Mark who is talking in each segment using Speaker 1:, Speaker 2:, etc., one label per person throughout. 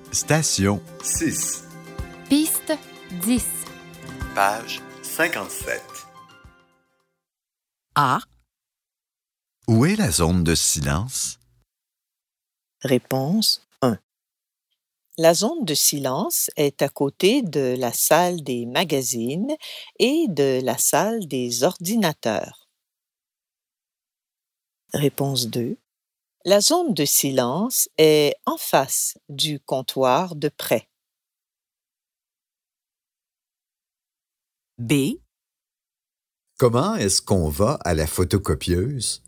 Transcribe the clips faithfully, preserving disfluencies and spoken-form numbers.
Speaker 1: Station
Speaker 2: six.
Speaker 3: Piste dix.
Speaker 2: Page cinquante-sept.
Speaker 4: A.
Speaker 1: Où est la zone de silence?
Speaker 4: Réponse un. La zone de silence est à côté de la salle des magazines et de la salle des ordinateurs. Réponse deux. La zone de silence est en face du comptoir de prêt. B.
Speaker 5: Comment est-ce qu'on va à la photocopieuse?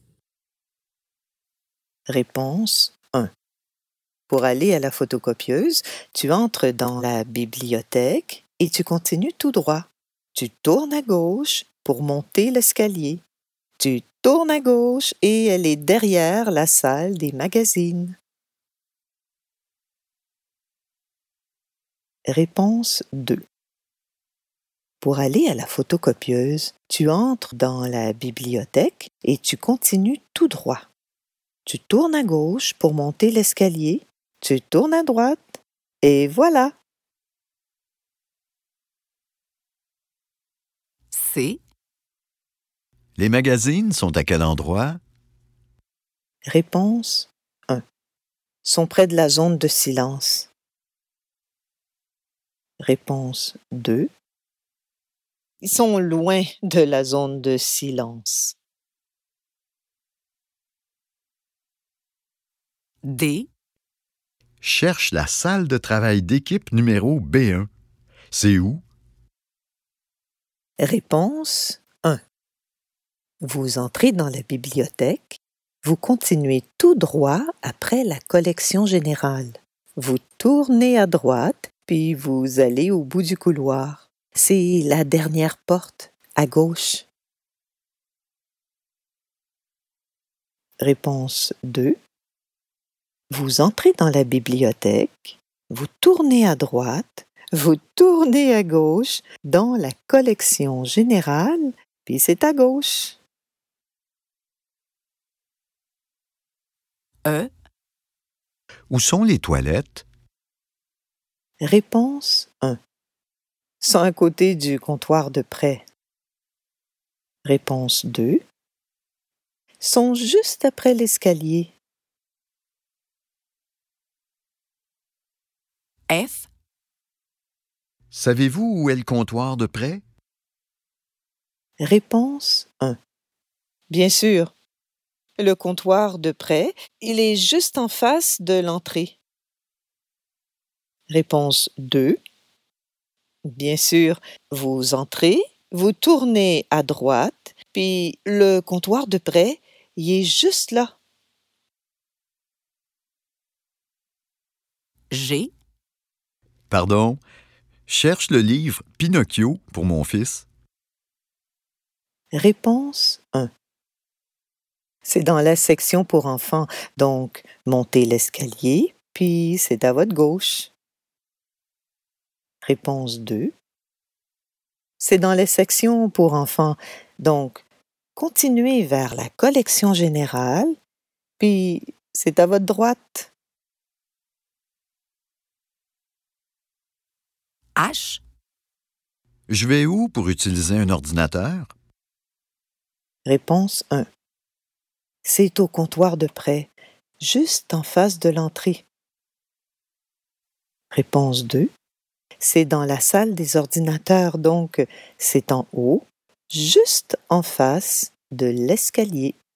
Speaker 4: Réponse un. Pour aller à la photocopieuse, tu entres dans la bibliothèque et tu continues tout droit. Tu tournes à gauche pour monter l'escalier. Tu tournes à gauche et elle est derrière la salle des magazines. Réponse deux. Pour aller à la photocopieuse, tu entres dans la bibliothèque et tu continues tout droit. Tu tournes à gauche pour monter l'escalier, tu tournes à droite et voilà.
Speaker 3: C.
Speaker 1: Les magazines sont à quel endroit?
Speaker 4: Réponse un. Sont près de la zone de silence. Réponse deux. Ils sont loin de la zone de silence.
Speaker 3: D.
Speaker 1: Cherche la salle de travail d'équipe numéro B un. C'est où?
Speaker 4: Réponse un. Vous entrez dans la bibliothèque, vous continuez tout droit après la collection générale. Vous tournez à droite, puis vous allez au bout du couloir. C'est la dernière porte, à gauche. Réponse deux. Vous entrez dans la bibliothèque, vous tournez à droite, vous tournez à gauche dans la collection générale, puis c'est à gauche.
Speaker 3: E.
Speaker 1: Où sont les toilettes?
Speaker 4: Réponse un. Sont à côté du comptoir de prêt. Réponse deux. Sont juste après l'escalier.
Speaker 3: F.
Speaker 1: Savez-vous où est le comptoir de prêt?
Speaker 4: Réponse un. Bien sûr. Le comptoir de prêt, il est juste en face de l'entrée. Réponse deux. Bien sûr, vous entrez, vous tournez à droite, puis le comptoir de prêt, il est juste là.
Speaker 3: G.
Speaker 1: Pardon, cherche le livre Pinocchio pour mon fils.
Speaker 4: Réponse un. C'est dans la section pour enfants, donc montez l'escalier, puis c'est à votre gauche. Réponse deux. C'est dans les sections pour enfants, donc continuez vers la collection générale, puis c'est à votre droite.
Speaker 3: H.
Speaker 1: Je vais où pour utiliser un ordinateur?
Speaker 4: Réponse un. C'est au comptoir de prêt, juste en face de l'entrée. Réponse deux. C'est dans la salle des ordinateurs, donc c'est en haut, juste en face de l'escalier.